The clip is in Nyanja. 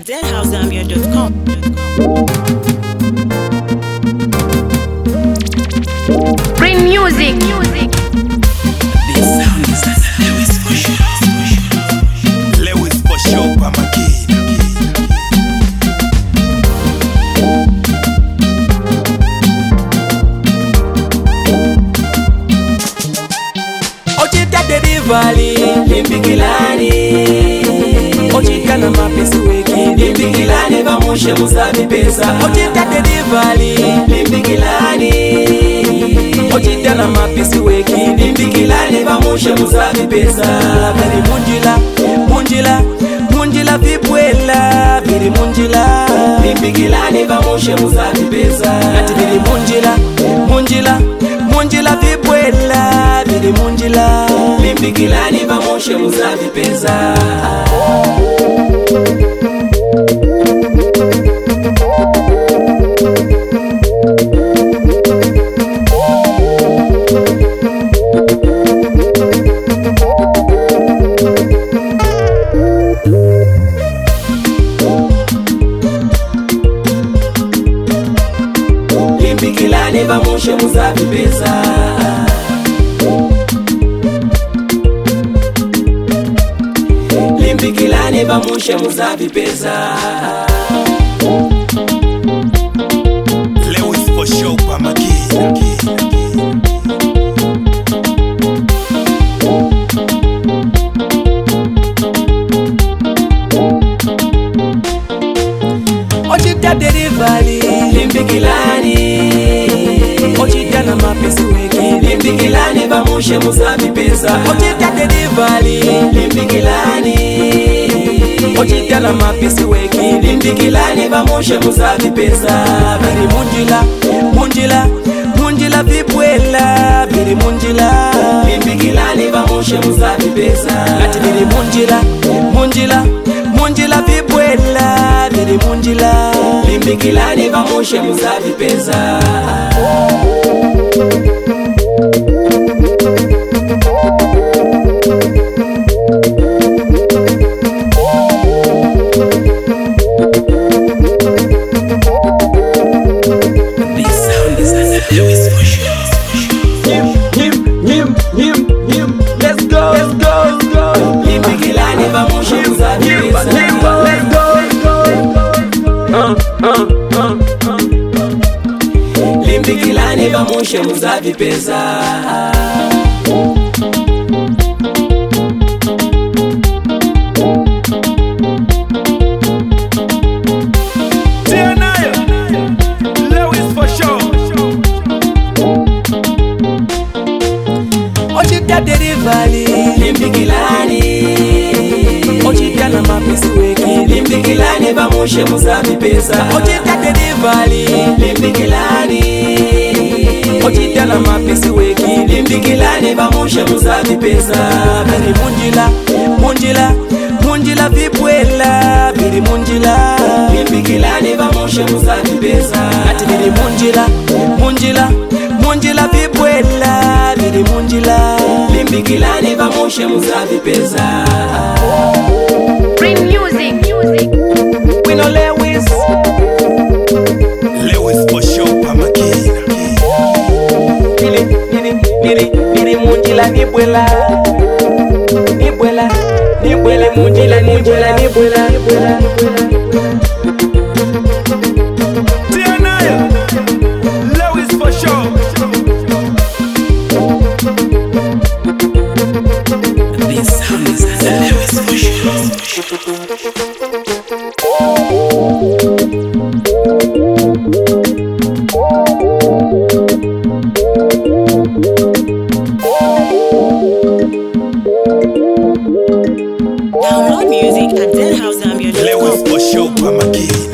deadhousezambia.com. Bring music. This sound is Lewis for sure. Lewis for sure, Pamaki. Ochita derivali, limbikilani. Ochita na mapesi weki, limbikilani vamushe musabi pesa. Ochita derivali, limbikilani. Ochita na mapesi weki, limbikilani vamushe musabi pesa. Biri munjila vipwela, biri munjila. Limbikilani vamushe musabi pesa. Nati biri munjila vipwela, biri munjila. Limbikilani vamushe musabi pesa. Limbikilani vamushe musabi pesa. Limbikilani vamushe musabi pesa. Lewis for sure, Pamaki. Ochita derivali, limbikilani. Ochita na mapesi weki, limbikilani vamushe musabi pesa. Ochita derivali, limbikilani. Ochita na mapesi weki, limbikilani vamushe musabi pesa. Biri munjila vipwela, biri munjila. Limbikilani vamushe musabi pesa. Nati biri munjila vipwela, biri munjila. Limbikilani vamushe musabi pesa. This sound is Lewis for sure. Let's go. Limbikilani vamushe musabi pesa. Limbikilani vamushe musabi pesa. Lewis for sure. Ochita derivali, limbikilani. Ochita na mapesi weki, limbikilani vamushe musabi pesa. Ochita derivali, limbikilani. Ochita na mapesi weki, limbikilani vamushe musabi pesa. Biri munjila vipwela, biri munjila. Limbikilani vamushe musabi pesa. Nati biri munjila vipwela, biri munjila. Limbikilani vamushe musabi pesa. Bring music. We know Lewis. Lewis for sure, Pamaki. Biri munjila vipwela. Munjila Lewis for sure. This sound is Lewis for sure. Download music at deadhousezambia.com. Lewis for sure, Pamaki.